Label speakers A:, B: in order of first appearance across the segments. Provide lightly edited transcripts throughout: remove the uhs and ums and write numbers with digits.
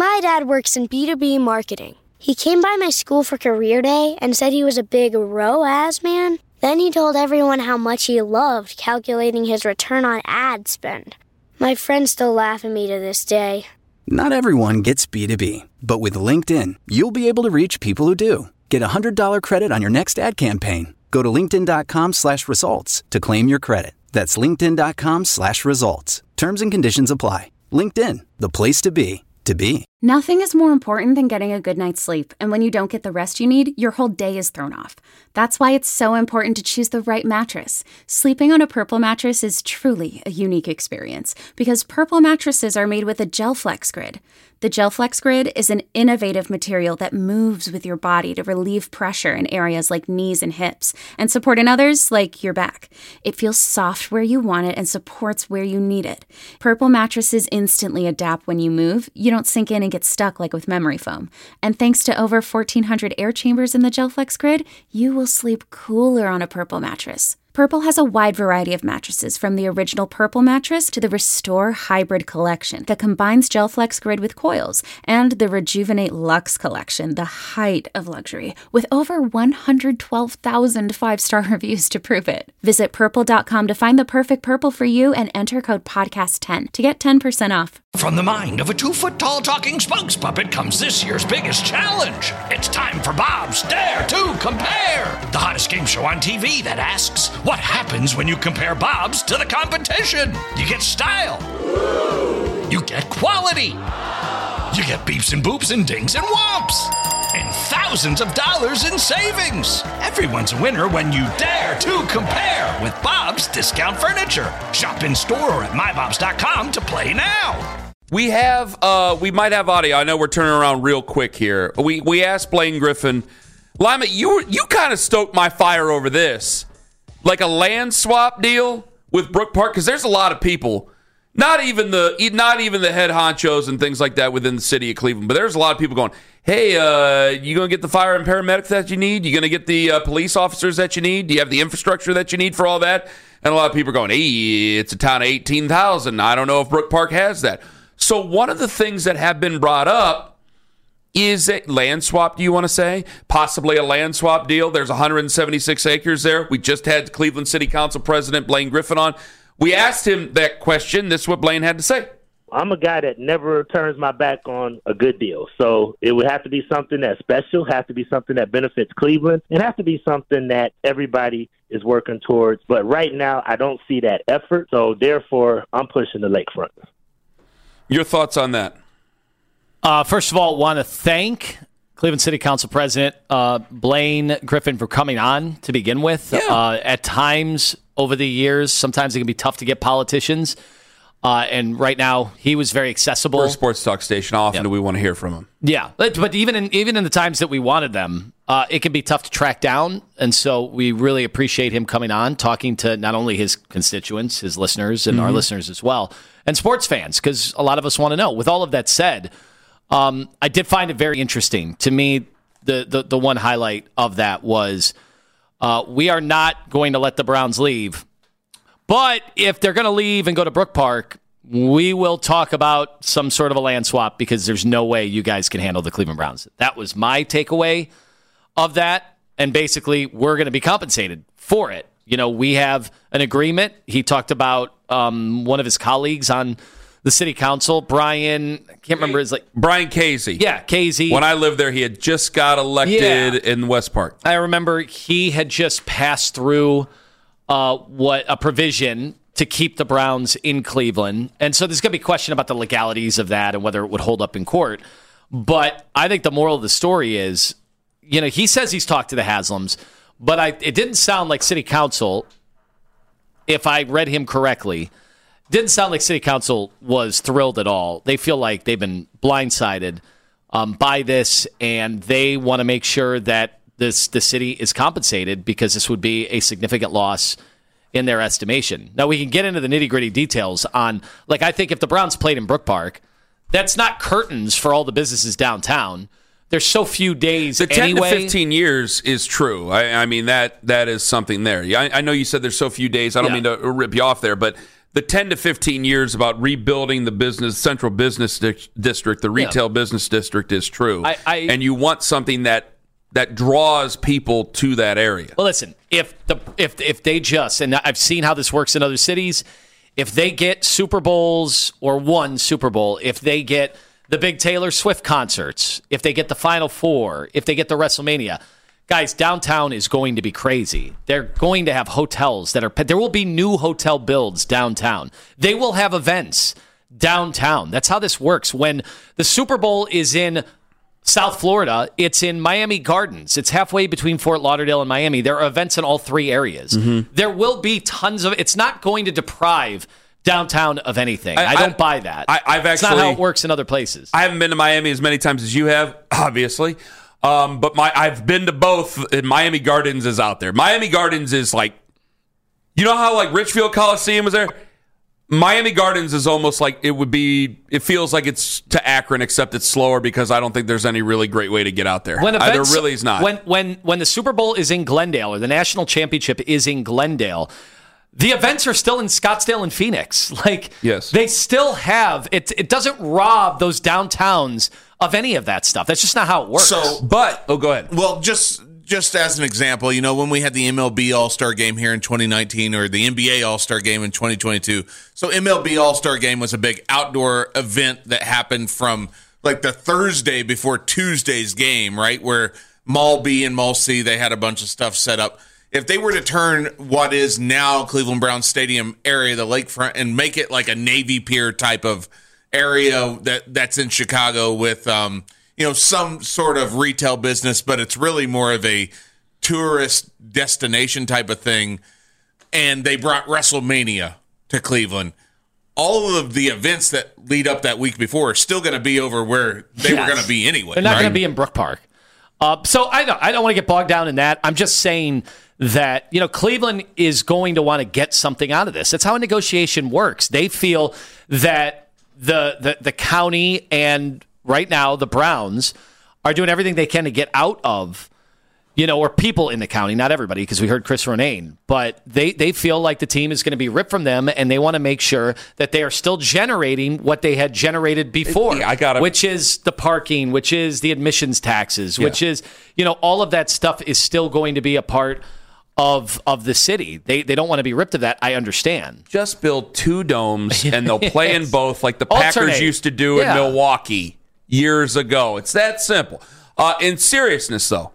A: My dad works in B2B marketing. He came by my school for career day and said he was a big ROAS man. Then he told everyone how much he loved calculating his return on ad spend. My friends still laugh at me to this day.
B: Not everyone gets B2B, but with LinkedIn, you'll be able to reach people who do. Get a $100 credit on your next ad campaign. Go to linkedin.com/results to claim your credit. That's linkedin.com/results. Terms and conditions apply. LinkedIn, the place to be, to be.
C: Nothing is more important than getting a good night's sleep, and when you don't get the rest you need, your whole day is thrown off. That's why it's so important to choose the right mattress. Sleeping on a Purple mattress is truly a unique experience, because Purple mattresses are made with a GelFlex Grid. The GelFlex Grid is an innovative material that moves with your body to relieve pressure in areas like knees and hips, and support in others like your back. It feels soft where you want it and supports where you need it. Purple mattresses instantly adapt when you move. You don't sink in and get stuck like with memory foam. And thanks to over 1,400 air chambers in the GelFlex Grid, you will sleep cooler on a Purple mattress. Purple has a wide variety of mattresses, from the original Purple mattress to the Restore Hybrid collection that combines GelFlex Grid with coils, and the Rejuvenate Luxe collection, the height of luxury, with over 112,000 five-star reviews to prove it. Visit purple.com to find the perfect Purple for you and enter code podcast10 to get 10% off.
D: From the mind of a 2-foot-tall talking spokes puppet comes this year's biggest challenge. It's time for Bob's Dare to Compare, the hottest game show on TV that asks, what happens when you compare Bob's to the competition? You get style. You get quality. You get beeps and boops and dings and whomps. And thousands of dollars in savings. Everyone's a winner when you dare to compare with Bob's Discount Furniture. Shop in store or at mybobs.com to play now.
E: We might have audio. I know we're turning around real quick here. We asked Blaine Griffin, Lima, you kind of stoked my fire over this. Like a land swap deal with Brook Park, because there's a lot of people, not even the head honchos and things like that within the city of Cleveland, but there's a lot of people going, hey, you going to get the fire and paramedics that you need? You going to get the police officers that you need? Do you have the infrastructure that you need for all that? And a lot of people are going, hey, it's a town of 18,000. I don't know if Brook Park has that. So one of the things that have been brought up is a land swap, do you want to say? Possibly a land swap deal. There's 176 acres there. We just had Cleveland City Council President Blaine Griffin on. We asked him that question. This is what Blaine had to say.
F: I'm a guy that never turns my back on a good deal. So it would have to be something that's special, have to be something that benefits Cleveland, and have to be something that everybody is working towards. But right now, I don't see that effort. So therefore, I'm pushing the lakefront.
E: Your thoughts on that?
G: First of all, want to thank Cleveland City Council President Blaine Griffin for coming on to begin with.
E: Yeah.
G: At times over the years, sometimes it can be tough to get politicians. And right now, he was very accessible.
E: For a sports talk station, how often do we want to hear from him?
G: Yeah, but even in the times that we wanted them, it can be tough to track down. And so we really appreciate him coming on, talking to not only his constituents, his listeners, and our listeners as well, and sports fans, because a lot of us want to know. With all of that said, I did find it very interesting. To me, the one highlight of that was we are not going to let the Browns leave. But if they're going to leave and go to Brook Park, we will talk about some sort of a land swap, because there's no way you guys can handle the Cleveland Browns. That was my takeaway of that. And basically, we're going to be compensated for it. You know, we have an agreement. He talked about one of his colleagues on the city council, Brian, I can't remember
E: Brian Casey.
G: Yeah, Casey.
E: When I lived there, he had just got elected in West Park.
G: I remember he had just passed through a provision to keep the Browns in Cleveland. And so there's going to be a question about the legalities of that and whether it would hold up in court. But I think the moral of the story is, you know, he says he's talked to the Haslams, but it didn't sound like City Council, if I read him correctly, didn't sound like City Council was thrilled at all. They feel like they've been blindsided by this, and they want to make sure that the city is compensated, because this would be a significant loss in their estimation. Now, we can get into the nitty-gritty details on, like, I think if the Browns played in Brook Park, that's not curtains for all the businesses downtown. There's so few days anyway.
E: The 10 to 15 years is true. I mean, that is something there. I know you said there's so few days. I don't mean to rip you off there, but the 10 to 15 years about rebuilding the central business district, the retail business district is true. And you want something that draws people to that area.
G: Well, listen, if they just, and I've seen how this works in other cities, if they get Super Bowls or one Super Bowl, if they get the big Taylor Swift concerts, if they get the Final Four, if they get the WrestleMania, guys, downtown is going to be crazy. They're going to have hotels there will be new hotel builds downtown. They will have events downtown. That's how this works. When the Super Bowl is in South Florida, it's in Miami Gardens. It's halfway between Fort Lauderdale and Miami. There are events in all three areas. Mm-hmm. There will be tons of. It's not going to deprive downtown of anything. I don't buy that. It's not how it works in other places.
E: I haven't been to Miami as many times as you have, obviously. But I've been to both. And Miami Gardens is out there. Miami Gardens is like, you know how like Richfield Coliseum was there? Miami Gardens is almost like it feels like it's to Akron, except it's slower because I don't think there's any really great way to get out there. There really is not.
G: When the Super Bowl is in Glendale or the national championship is in Glendale, the events are still in Scottsdale and Phoenix. Like,
E: yes.
G: They still have it. It doesn't rob those downtowns of any of that stuff. That's just not how it works.
E: Go ahead.
H: Well, just as an example, when we had the MLB All-Star Game here in 2019 or the NBA All-Star Game in 2022. So MLB All-Star Game was a big outdoor event that happened from like the Thursday before Tuesday's game, right? Where Mall B and Mall C, they had a bunch of stuff set up. If they were to turn what is now Cleveland Browns Stadium area, the lakefront, and make it like a Navy Pier type of area that's in Chicago with some sort of retail business, but it's really more of a tourist destination type of thing. And they brought WrestleMania to Cleveland. All of the events that lead up that week before are still going to be over where they were going to be anyway.
G: They're not going to be in Brook Park. So I don't want to get bogged down in that. I'm just saying that, Cleveland is going to want to get something out of this. That's how a negotiation works. They feel that the county and right now the Browns are doing everything they can to get out of, or people in the county, not everybody, because we heard Chris Ronayne, but they feel like the team is going to be ripped from them, and they want to make sure that they are still generating what they had generated before, which is the parking, which is the admissions taxes, which is, all of that stuff is still going to be a part of the city. They don't want to be ripped of that. I understand.
E: Just build two domes, and they'll play in both like the Packers used to do in Milwaukee years ago. It's that simple. In seriousness, though,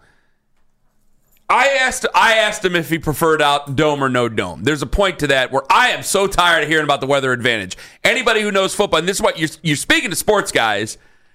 E: I asked him if he preferred out dome or no dome. There's a point to that where I am so tired of hearing about the weather advantage. Anybody who knows football, and this is what you're speaking to sports guys,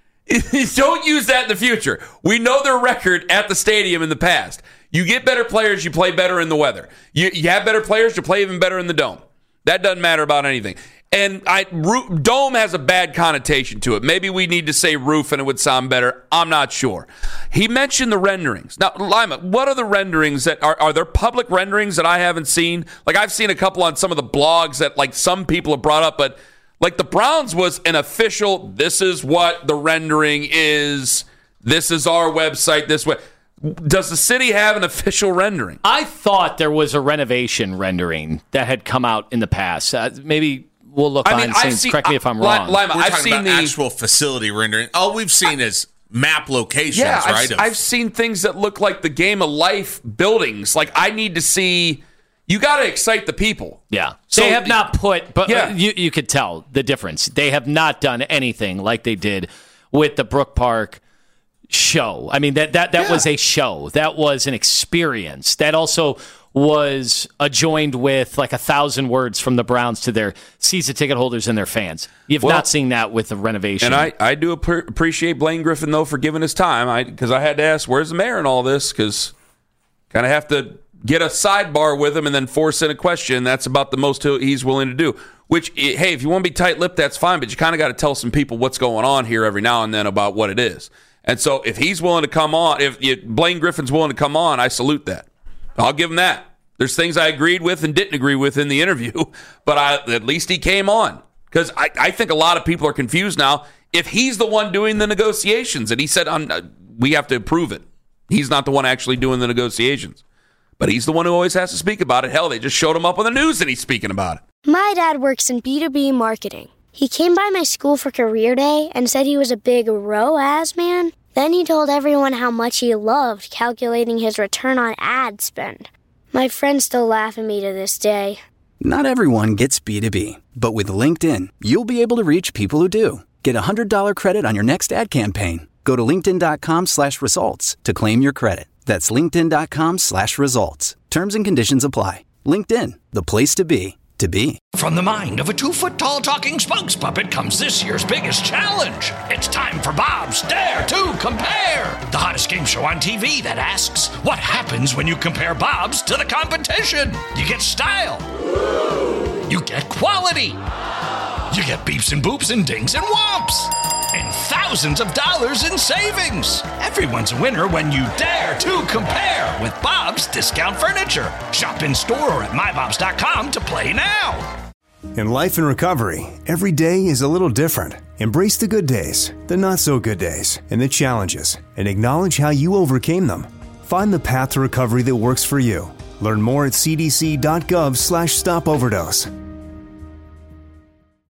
E: don't use that in the future. We know their record at the stadium in the past. You get better players, you play better in the weather. You have better players, you play even better in the dome. That doesn't matter about anything. And dome has a bad connotation to it. Maybe we need to say roof and it would sound better. I'm not sure. He mentioned the renderings. Now, Lima, what are the renderings that are there public renderings that I haven't seen? Like I've seen a couple on some of the blogs that like some people have brought up, but like the Browns was an official, this is what the rendering is. This is our website this way. Does the city have an official rendering?
G: I thought there was a renovation rendering that had come out in the past. Maybe we'll look behind the scenes. Correct me if I'm wrong.
H: Lima, I've seen the actual facility rendering. All we've seen is map locations, right?
E: I've seen things that look like the Game of Life buildings. Like I need to see. You got to excite the people.
G: Yeah. So they have not put, but you could tell the difference. They have not done anything like they did with the Brook Park show. I mean, that was a show. That was an experience. That also was adjoined with like 1,000 words from the Browns to their season ticket holders and their fans. You've not seen that with the renovation.
E: And I do appreciate Blaine Griffin, though, for giving his time. Because I had to ask, where's the mayor in all this? Because kind of have to get a sidebar with him and then force in a question. That's about the most he's willing to do. Which, hey, if you want to be tight-lipped, that's fine. But you kind of got to tell some people what's going on here every now and then about what it is. And so if he's willing to come on, if Blaine Griffin's willing to come on, I salute that. I'll give him that. There's things I agreed with and didn't agree with in the interview, but at least he came on. Because I think a lot of people are confused now. If he's the one doing the negotiations, and he said we have to approve it. He's not the one actually doing the negotiations. But he's the one who always has to speak about it. Hell, they just showed him up on the news and he's speaking about it.
A: My dad works in B2B marketing. He came by my school for career day and said he was a big ROAS man. Then he told everyone how much he loved calculating his return on ad spend. My friends still laugh at me to this day.
B: Not everyone gets B2B, but with LinkedIn, you'll be able to reach people who do. Get a $100 credit on your next ad campaign. Go to linkedin.com/results to claim your credit. That's linkedin.com/results. Terms and conditions apply. LinkedIn, the place to be, to be.
D: From the mind of a 2-foot-tall talking spokes puppet comes this year's biggest challenge. It's time for Bob's Dare to Compare, the hottest game show on TV that asks, what happens when you compare Bob's to the competition? You get style. You get quality. You get beeps and boops and dings and whomps. And thousands of dollars in savings. Everyone's a winner when you dare to compare with Bob's Discount Furniture. Shop in store or at mybobs.com to play now.
I: In life and recovery, every day is a little different. Embrace the good days, the not so good days, and the challenges, and acknowledge how you overcame them. Find the path to recovery that works for you. Learn more at cdc.gov/stopoverdose.